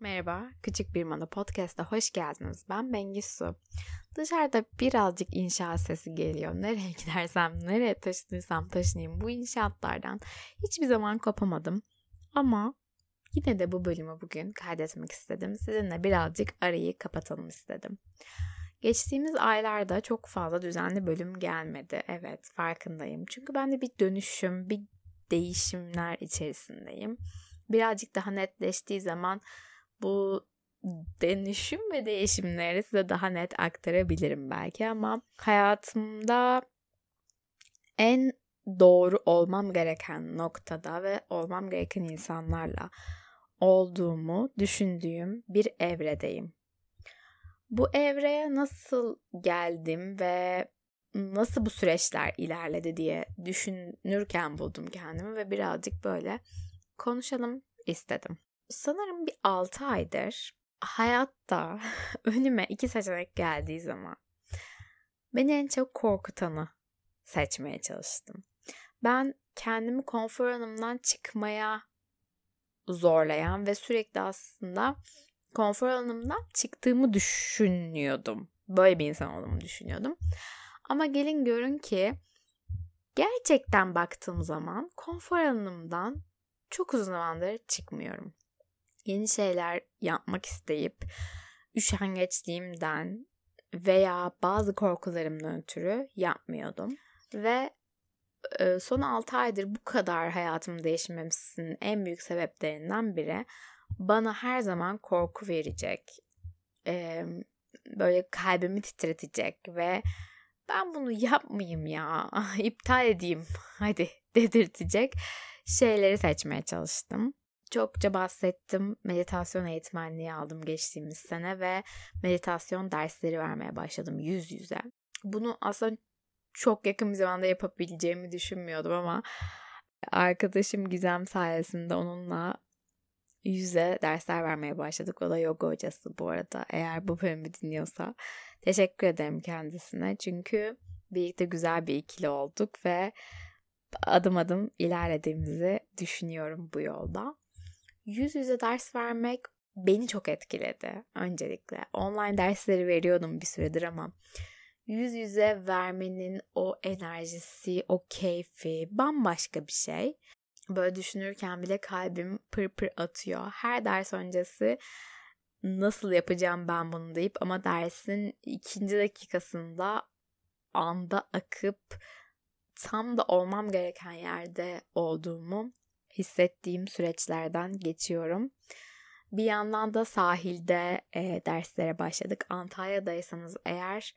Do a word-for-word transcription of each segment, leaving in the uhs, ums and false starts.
Merhaba, Küçük Bir Mana Podcast'a hoş geldiniz. Ben Bengisu. Dışarıda birazcık inşaat sesi geliyor. Nereye gidersem, nereye taşınırsam taşınayım bu inşaatlardan hiçbir zaman kopamadım. Ama yine de bu bölümü bugün kaydetmek istedim. Sizinle birazcık arayı kapatalım istedim. Geçtiğimiz aylarda çok fazla düzenli bölüm gelmedi. Evet, farkındayım. Çünkü ben de bir dönüşüm, bir değişimler içerisindeyim. Birazcık daha netleştiği zaman bu dönüşüm ve değişimleri size daha net aktarabilirim belki ama hayatımda en doğru olmam gereken noktada ve olmam gereken insanlarla olduğumu düşündüğüm bir evredeyim. Bu evreye nasıl geldim ve nasıl bu süreçler ilerledi diye düşünürken buldum kendimi ve birazcık böyle konuşalım istedim. Sanırım bir altı aydır hayatta önüme iki seçenek geldiği zaman beni en çok korkutanı seçmeye çalıştım. Ben kendimi konfor alanımdan çıkmaya zorlayan ve sürekli aslında konfor alanımdan çıktığımı düşünüyordum. Böyle bir insan olduğumu düşünüyordum. Ama gelin görün ki gerçekten baktığım zaman konfor alanımdan çok uzun zamandır çıkmıyorum. Yeni şeyler yapmak isteyip üşengeçliğimden veya bazı korkularımdan ötürü yapmıyordum. Ve son altı aydır bu kadar hayatımı değiştirmemesinin en büyük sebeplerinden biri bana her zaman korku verecek, böyle kalbimi titretecek ve ben bunu yapmayayım ya, iptal edeyim hadi dedirtecek şeyleri seçmeye çalıştım. Çokça bahsettim. Meditasyon eğitmenliği aldım geçtiğimiz sene ve meditasyon dersleri vermeye başladım yüz yüze. Bunu aslında çok yakın bir zamanda yapabileceğimi düşünmüyordum ama arkadaşım Gizem sayesinde onunla yüze dersler vermeye başladık. O da yoga hocası bu arada. Eğer bu bölümü dinliyorsa teşekkür ederim kendisine. Çünkü birlikte güzel bir ikili olduk ve adım adım ilerlediğimizi düşünüyorum bu yolda. Yüz yüze ders vermek beni çok etkiledi öncelikle. Online dersleri veriyordum bir süredir ama yüz yüze vermenin o enerjisi, o keyfi bambaşka bir şey. Böyle düşünürken bile kalbim pır pır atıyor. Her ders öncesi nasıl yapacağım ben bunu deyip ama dersin ikinci dakikasında anda akıp tam da olmam gereken yerde olduğumu hissettiğim süreçlerden geçiyorum. Bir yandan da sahilde e, derslere başladık. Antalya'daysanız eğer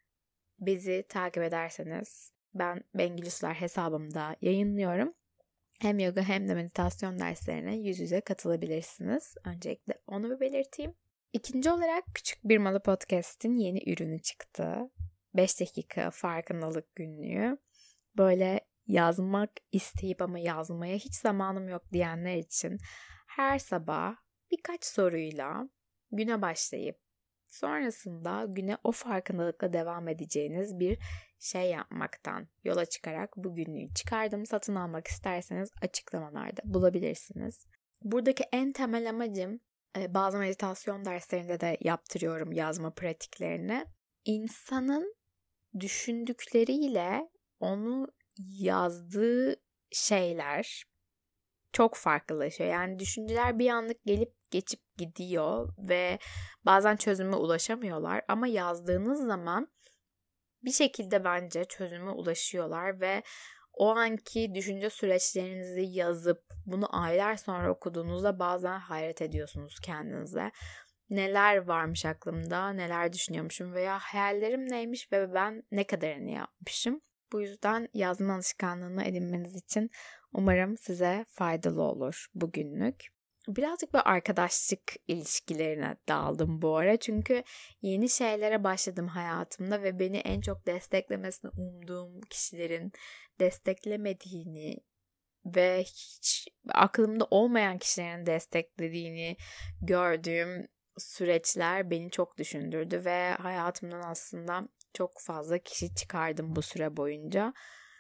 bizi takip ederseniz ben Bengilisler hesabımda yayınlıyorum. Hem yoga hem de meditasyon derslerine yüz yüze katılabilirsiniz. Öncelikle onu bir belirteyim. İkinci olarak Küçük Bir Malı Podcast'in yeni ürünü çıktı. beş dakika farkındalık günlüğü. Böyle yazmak isteyip ama yazmaya hiç zamanım yok diyenler için her sabah birkaç soruyla güne başlayıp sonrasında güne o farkındalıkla devam edeceğiniz bir şey yapmaktan yola çıkarak bu günlüğü çıkardım. Satın almak isterseniz açıklamalarda bulabilirsiniz. Buradaki en temel amacım bazı meditasyon derslerinde de yaptırıyorum yazma pratiklerini. İnsanın düşündükleriyle onu yazdığı şeyler çok farklılaşıyor. Yani düşünceler bir anlık gelip geçip gidiyor ve bazen çözüme ulaşamıyorlar ama yazdığınız zaman bir şekilde bence çözüme ulaşıyorlar ve o anki düşünce süreçlerinizi yazıp bunu aylar sonra okuduğunuzda bazen hayret ediyorsunuz kendinize. Neler varmış aklımda, neler düşünüyormuşum veya hayallerim neymiş ve ben ne kadarını yapmışım. Bu yüzden yazma alışkanlığını edinmeniz için umarım size faydalı olur bugünlük. Birazcık böyle arkadaşlık ilişkilerine daldım bu ara. Çünkü yeni şeylere başladım hayatımda ve beni en çok desteklemesini umduğum kişilerin desteklemediğini ve hiç aklımda olmayan kişilerin desteklediğini gördüğüm süreçler beni çok düşündürdü ve hayatımdan aslında çok fazla kişi çıkardım bu süre boyunca.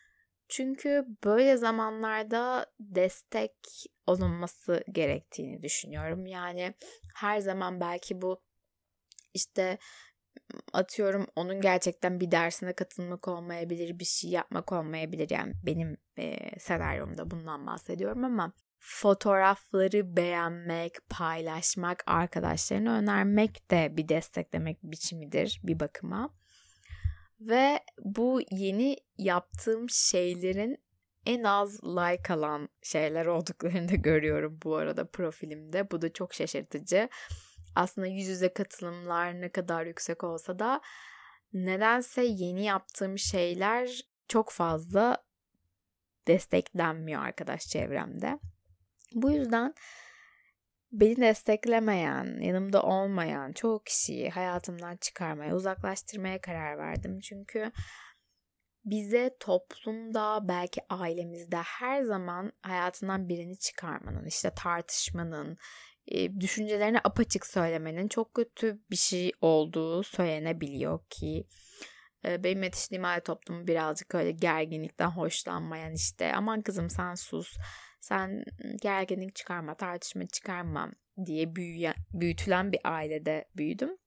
Çünkü böyle zamanlarda destek olunması gerektiğini düşünüyorum. Yani her zaman belki bu işte atıyorum onun gerçekten bir dersine katılmak olmayabilir, bir şey yapmak olmayabilir. Yani benim e, senaryomda bundan bahsediyorum ama fotoğrafları beğenmek, paylaşmak, arkadaşlarına önermek de bir desteklemek biçimidir bir bakıma. Ve bu yeni yaptığım şeylerin en az like alan şeyler olduklarını da görüyorum bu arada profilimde. Bu da çok şaşırtıcı. Aslında yüz yüze katılımlar ne kadar yüksek olsa da nedense yeni yaptığım şeyler çok fazla desteklenmiyor arkadaş çevremde. Bu yüzden beni desteklemeyen, yanımda olmayan çoğu kişiyi hayatımdan çıkarmaya, uzaklaştırmaya karar verdim. Çünkü bize toplumda, belki ailemizde her zaman hayatından birini çıkarmanın, işte tartışmanın, düşüncelerini apaçık söylemenin çok kötü bir şey olduğu söylenebiliyor ki benim yetiştiğim aile toplumu birazcık öyle gerginlikten hoşlanmayan, işte aman kızım sen sus, sen gerginlik çıkarma, tartışma çıkarma diye büyüyen, büyütülen bir ailede büyüdüm.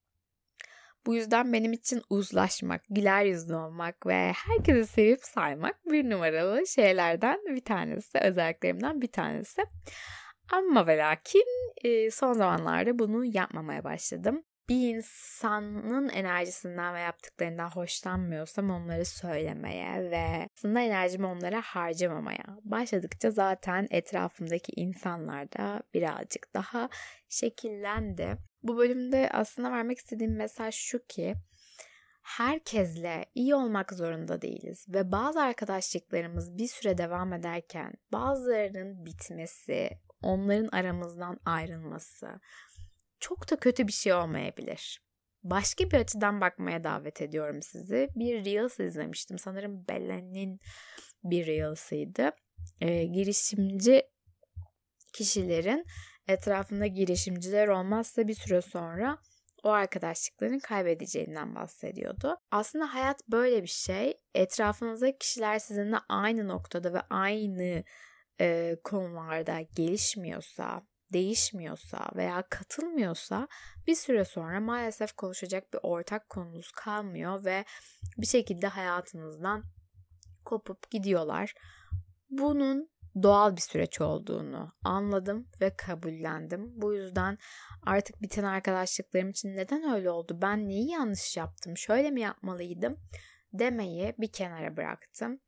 Bu yüzden benim için uzlaşmak, güler yüzlü olmak ve herkesi sevip saymak bir numaralı şeylerden bir tanesi, özelliklerimden bir tanesi. Ama ve lakin son zamanlarda bunu yapmamaya başladım. Bir insanın enerjisinden ve yaptıklarından hoşlanmıyorsam onları söylemeye ve aslında enerjimi onlara harcamamaya başladıkça zaten etrafımdaki insanlar da birazcık daha şekillendi. Bu bölümde aslında vermek istediğim mesaj şu ki, herkesle iyi olmak zorunda değiliz ve bazı arkadaşlıklarımız bir süre devam ederken bazılarının bitmesi, onların aramızdan ayrılması çok da kötü bir şey olmayabilir. Başka bir açıdan bakmaya davet ediyorum sizi. Bir Reels izlemiştim. Sanırım Bellen'in bir Reels'ıydı. Ee, girişimci kişilerin etrafında girişimciler olmazsa bir süre sonra o arkadaşlıkların kaybedeceğinden bahsediyordu. Aslında hayat böyle bir şey. Etrafınızdaki kişiler sizinle aynı noktada ve aynı e, konularda gelişmiyorsa, değişmiyorsa veya katılmıyorsa bir süre sonra maalesef konuşacak bir ortak konunuz kalmıyor ve bir şekilde hayatınızdan kopup gidiyorlar. Bunun doğal bir süreç olduğunu anladım ve kabullendim. Bu yüzden artık biten arkadaşlıklarım için neden öyle oldu, ben neyi yanlış yaptım, şöyle mi yapmalıydım demeyi bir kenara bıraktım.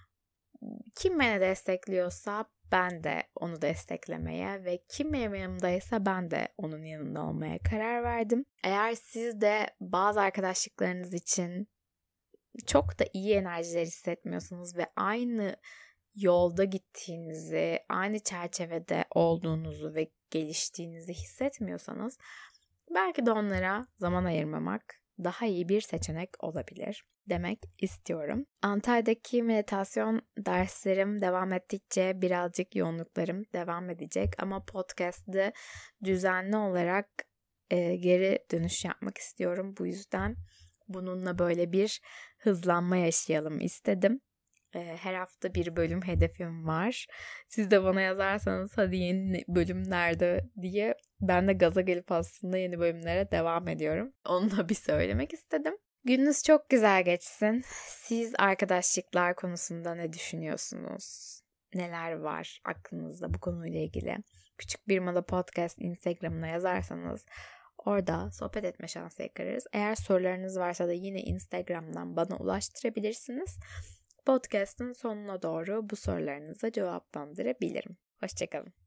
Kim beni destekliyorsa ben de onu desteklemeye ve kim benim yanımdaysa ben de onun yanında olmaya karar verdim. Eğer siz de bazı arkadaşlıklarınız için çok da iyi enerjiler hissetmiyorsanız ve aynı yolda gittiğinizi, aynı çerçevede olduğunuzu ve geliştiğinizi hissetmiyorsanız belki de onlara zaman ayırmamak daha iyi bir seçenek olabilir demek istiyorum. Antalya'daki meditasyon derslerim devam ettikçe birazcık yoğunluklarım devam edecek ama podcast'te düzenli olarak e, geri dönüş yapmak istiyorum. Bu yüzden bununla böyle bir hızlanma yaşayalım istedim. Her hafta bir bölüm hedefim var. Siz de bana yazarsanız hadi yeni bölüm nerede diye ben de gaza gelip aslında yeni bölümlere devam ediyorum. Onu da bir söylemek istedim. Gününüz çok güzel geçsin. Siz arkadaşlıklar konusunda ne düşünüyorsunuz? Neler var aklınızda bu konuyla ilgili? Küçük bir Mola Podcast Instagram'ına yazarsanız orada sohbet etme şansı yakarız. Eğer sorularınız varsa da yine Instagram'dan bana ulaştırabilirsiniz. Podcast'ın sonuna doğru bu sorularınıza cevaplandırabilirim. Hoşçakalın.